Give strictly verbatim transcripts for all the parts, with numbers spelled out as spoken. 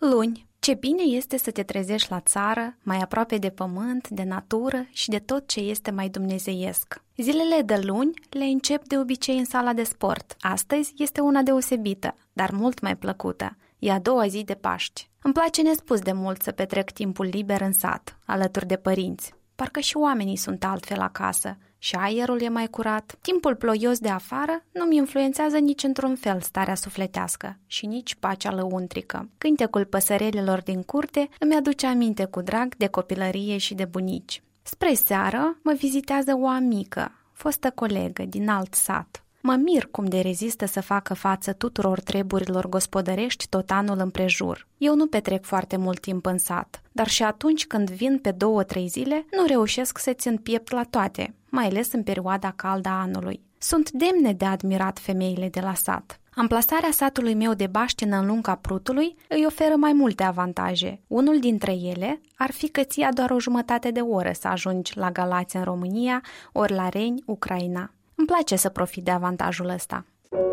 Luni. Ce bine este să te trezești la țară, mai aproape de pământ, de natură și de tot ce este mai dumnezeiesc. Zilele de luni le încep de obicei în sala de sport. Astăzi este una deosebită, dar mult mai plăcută. E a doua zi de Paști. Îmi place nespus de mult să petrec timpul liber în sat, alături de părinți. Parcă și oamenii sunt altfel acasă și aerul e mai curat. Timpul ploios de afară nu-mi influențează nici într-un fel starea sufletească și nici pacea lăuntrică. Cântecul păsărelilor din curte îmi aduce aminte cu drag de copilărie și de bunici. Spre seară mă vizitează o amică, fostă colegă din alt sat. Mă mir cum de rezistă să facă față tuturor treburilor gospodărești tot anul împrejur. Eu nu petrec foarte mult timp în sat, dar și atunci când vin pe două-trei zile, nu reușesc să țin piept la toate, mai ales în perioada caldă a anului. Sunt demne de admirat femeile de la sat. Amplasarea satului meu de baștină în lunga Prutului îi oferă mai multe avantaje. Unul dintre ele ar fi că ți-a doar o jumătate de oră să ajungi la Galați în România, ori la Reni, Ucraina. Îmi place să profit de avantajul ăsta.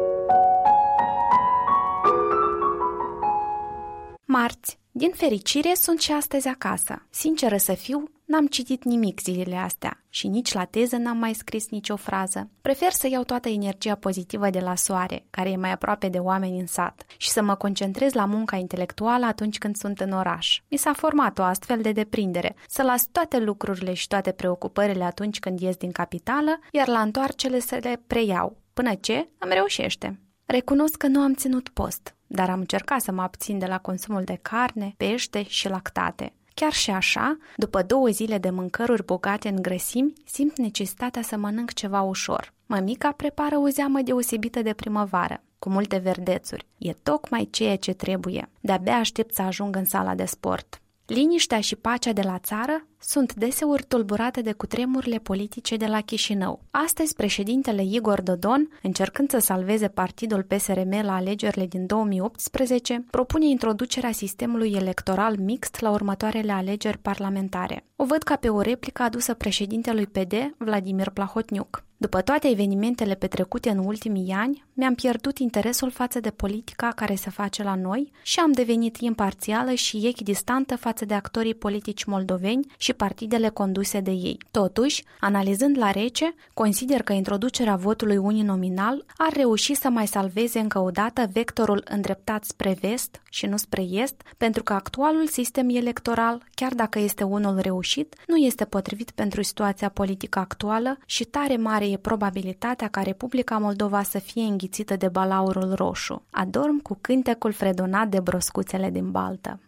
Marți. Din fericire sunt și astăzi acasă. Sinceră să fiu, n-am citit nimic zilele astea și nici la teză n-am mai scris nicio frază. Prefer să iau toată energia pozitivă de la soare, care e mai aproape de oameni în sat, și să mă concentrez la munca intelectuală atunci când sunt în oraș. Mi s-a format o astfel de deprindere, să las toate lucrurile și toate preocupările atunci când ies din capitală, iar la întoarcele să le preiau, până ce îmi reușește. Recunosc că nu am ținut post, dar am încercat să mă abțin de la consumul de carne, pește și lactate. Chiar și așa, după două zile de mâncăruri bogate în grăsimi, simt necesitatea să mănânc ceva ușor. Mămica prepară o zeamă deosebită de primăvară, cu multe verdețuri. E tocmai ceea ce trebuie. De-abia aștept să ajung în sala de sport. Liniștea și pacea de la țară sunt deseori tulburate de cutremurile politice de la Chișinău. Astăzi, președintele Igor Dodon, încercând să salveze partidul P S R M la alegerile din două mii optsprezece, propune introducerea sistemului electoral mixt la următoarele alegeri parlamentare. O văd ca pe o replică adusă președintelui P D, Vladimir Plahotniuc. După toate evenimentele petrecute în ultimii ani, mi-am pierdut interesul față de politica care se face la noi și am devenit imparțială și echidistantă față de actorii politici moldoveni și partidele conduse de ei. Totuși, analizând la rece, consider că introducerea votului uninominal ar reuși să mai salveze încă o dată vectorul îndreptat spre vest și nu spre est, pentru că actualul sistem electoral, chiar dacă este unul reușit, nu este potrivit pentru situația politică actuală și tare mare e probabilitatea ca Republica Moldova să fie înghițită de balaurul roșu. Adorm cu cântecul fredonat de broscuțele din baltă.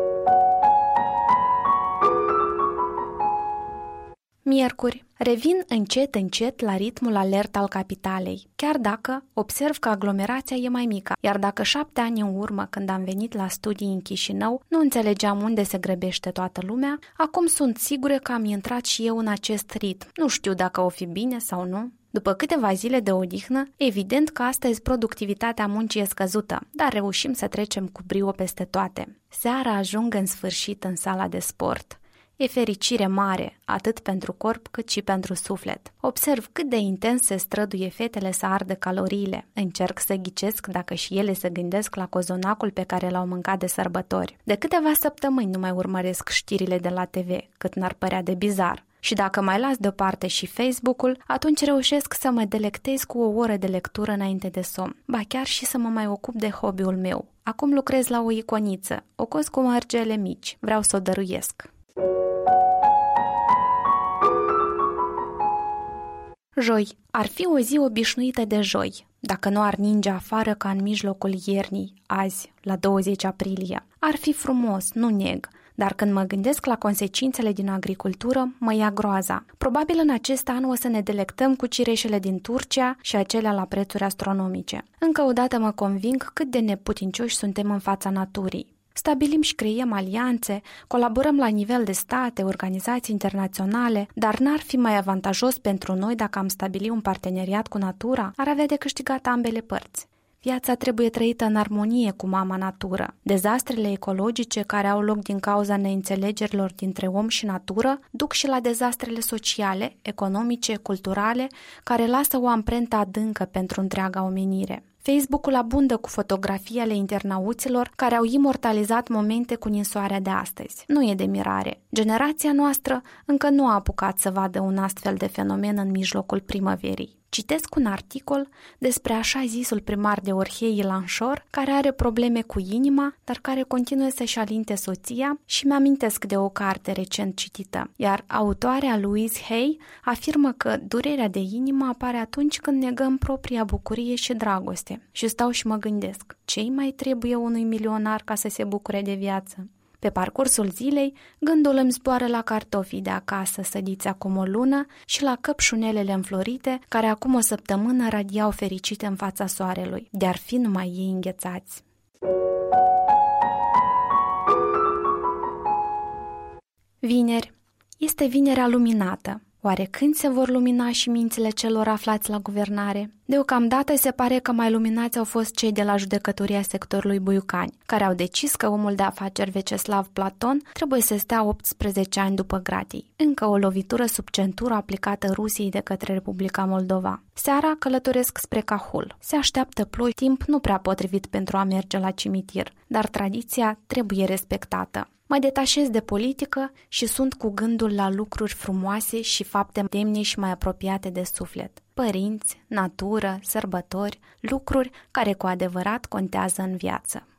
Miercuri. Revin încet, încet la ritmul alert al capitalei, chiar dacă observ că aglomerația e mai mică, iar dacă șapte ani în urmă, când am venit la studii în Chișinău, nu înțelegeam unde se grăbește toată lumea, acum sunt sigură că am intrat și eu în acest ritm. Nu știu dacă o fi bine sau nu. După câteva zile de odihnă, evident că astăzi productivitatea muncii e scăzută, dar reușim să trecem cu brio peste toate. Seara ajung în sfârșit în sala de sport. E fericire mare, atât pentru corp cât și pentru suflet. Observ cât de intens se străduie fetele să ardă caloriile. Încerc să ghicesc dacă și ele se gândesc la cozonacul pe care l-au mâncat de sărbători. De câteva săptămâni nu mai urmăresc știrile de la T V, cât n-ar părea de bizar. Și dacă mai las deoparte și Facebook-ul, atunci reușesc să mă delectez cu o oră de lectură înainte de somn. Ba chiar și să mă mai ocup de hobby-ul meu. Acum lucrez la o iconiță, o cos cu mărgele mici. Vreau să o dăruiesc. Joi. Ar fi o zi obișnuită de joi, dacă nu ar ninge afară ca în mijlocul iernii, azi, la douăzeci aprilie. Ar fi frumos, nu neg, dar când mă gândesc la consecințele din agricultură, mă ia groaza. Probabil în acest an o să ne delectăm cu cireșele din Turcia și acelea la prețuri astronomice. Încă o dată mă conving cât de neputincioși suntem în fața naturii. Stabilim și creiem alianțe, colaborăm la nivel de state, organizații internaționale, dar n-ar fi mai avantajos pentru noi dacă am stabili un parteneriat cu natura? Ar avea de câștigat ambele părți. Viața trebuie trăită în armonie cu mama natură. Dezastrele ecologice care au loc din cauza neînțelegerilor dintre om și natură duc și la dezastrele sociale, economice, culturale, care lasă o amprentă adâncă pentru întreaga omenire. Facebook-ul abundă cu fotografii ale internauților care au imortalizat momente cu ninsoarea de astăzi. Nu e de mirare. Generația noastră încă nu a apucat să vadă un astfel de fenomen în mijlocul primăverii. Citesc un articol despre așa zisul primar de Orhei Ilanșor, care are probleme cu inima, dar care continuă să-și alinte soția și mi-amintesc de o carte recent citită, iar autoarea Louise Hay afirmă că durerea de inimă apare atunci când negăm propria bucurie și dragoste. Și stau și mă gândesc, ce-i mai trebuie unui milionar ca să se bucure de viață? Pe parcursul zilei, gândul îmi zboară la cartofii de acasă, sădiți acum o lună, și la căpșunelele înflorite, care acum o săptămână radiau fericite în fața soarelui, de-ar fi numai ei înghețați. Vineri. Este vinerea luminată. Oare când se vor lumina și mințile celor aflați la guvernare? Deocamdată se pare că mai luminați au fost cei de la judecătoria sectorului Buiucani, care au decis că omul de afaceri Veceslav Platon trebuie să stea optsprezece ani după gratii. Încă o lovitură sub centură aplicată Rusiei de către Republica Moldova. Seara călătoresc spre Cahul. Se așteaptă ploi, timp nu prea potrivit pentru a merge la cimitir, dar tradiția trebuie respectată. Mă detașez de politică și sunt cu gândul la lucruri frumoase și fapte demne și mai apropiate de suflet. Părinți, natură, sărbători, lucruri care cu adevărat contează în viață.